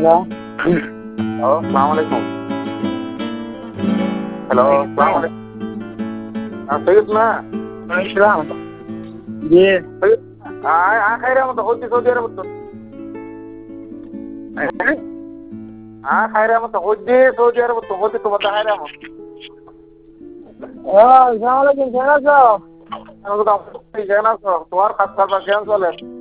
Hello, আসসালামু আলাইকুম। Hello, আসসালামু আলাইকুম। সৈয়দ না? ইসলাম জি সৈয়দ খাইরা মতো হচ্ছে সৌদি আরব তো। খাইরা মতো হচ্ছে সৌদি আরব তো হচ্ছে তো বলতে খাইরা মতো। আসসালামু আলাইকুম, কেমন আছো? কেন আছো? তোমার কাজ কারবার কেমন চলে?